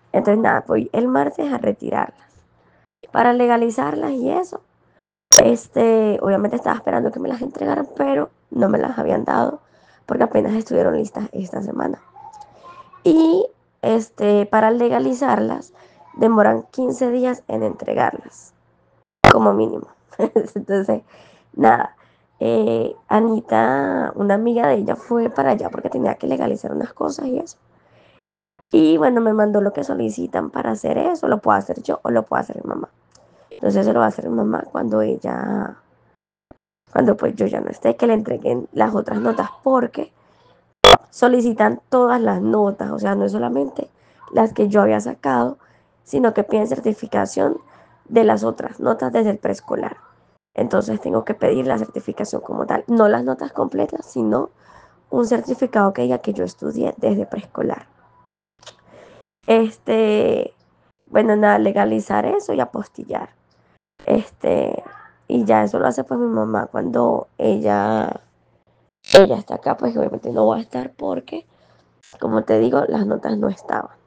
Entonces nada, voy el martes a retirarlas. Para legalizarlas y eso, obviamente estaba esperando que me las entregaran, pero no me las habían dado porque apenas estuvieron listas esta semana. Y para legalizarlas, demoran 15 días en entregarlas, como mínimo. Entonces, nada, Anita, una amiga de ella, fue para allá porque tenía que legalizar unas cosas y eso. Y bueno, me mandó lo que solicitan para hacer eso, lo puedo hacer yo o lo puedo hacer mi mamá. Entonces eso lo va a hacer mi mamá cuando pues yo ya no esté, que le entreguen las otras notas, porque solicitan todas las notas, o sea, no es solamente las que yo había sacado, sino que piden certificación de las otras notas desde el preescolar. Entonces tengo que pedir la certificación como tal, no las notas completas, sino un certificado que diga que yo estudié desde preescolar. Bueno, nada, legalizar eso y apostillar. Este, y ya eso lo hace pues mi mamá cuando ella está acá, pues obviamente no va a estar porque, como te digo, las notas no estaban.